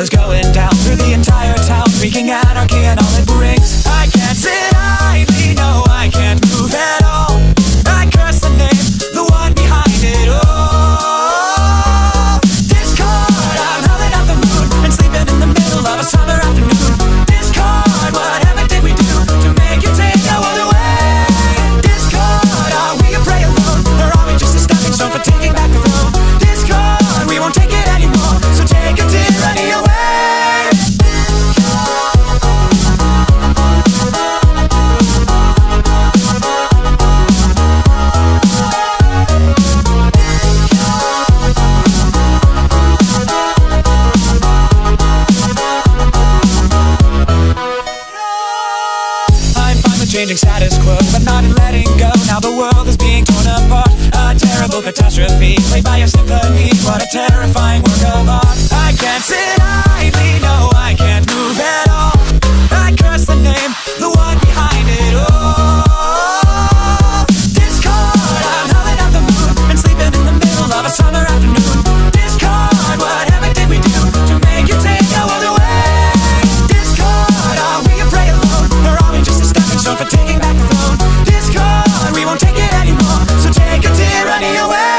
is going down through the entire town, wreaking anarchy and all it brings. I can't sit idly, no, I can't move at all. I curse the name, the one behind it all. Discord, I'm howling at the moon and sleeping in the middle of a summer afternoon. Discord, whatever did we do to make you take our world away? Discord, are we a prey alone, or are we just a stepping stone for taking back the throne? Discord, we won't take it anymore, so take a tyranny away. Changing status quo, but not in letting go. Now the world is being torn apart. A terrible catastrophe played by a symphony. What a terrifying work of art. I can't sit idly, no, I can't move at all. I curse the name, the one behind it all. Discord, I'm howling at the moon and sleeping in the middle of a summer afternoon. Discord, whatever did we do to make you take our world away? Discord, are we a prey alone, or are we just a stepping stone for taking back the throne? Discord, we won't take it anymore, so take a tyranny away.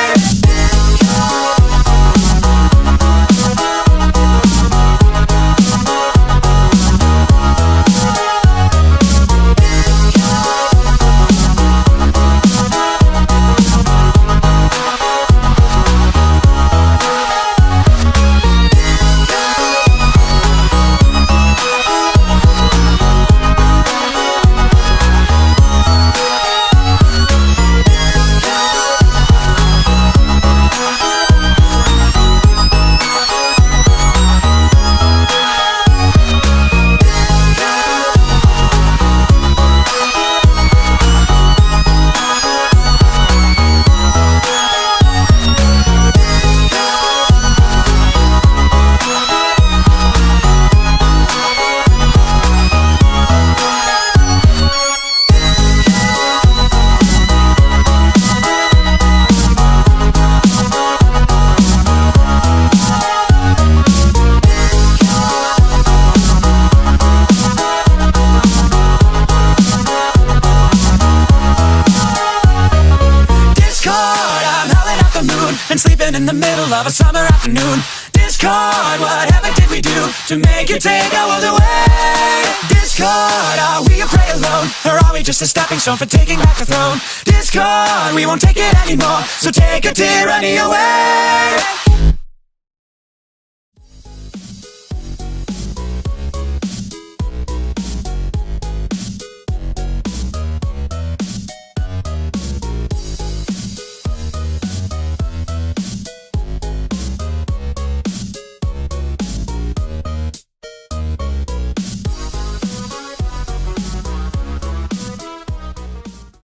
And sleeping in the middle of a summer afternoon. Discord, whatever did we do to make you take our world away? Discord, are we a prey alone, or are we just a stepping stone for taking back the throne? Discord, we won't take it anymore, so take a tyranny away.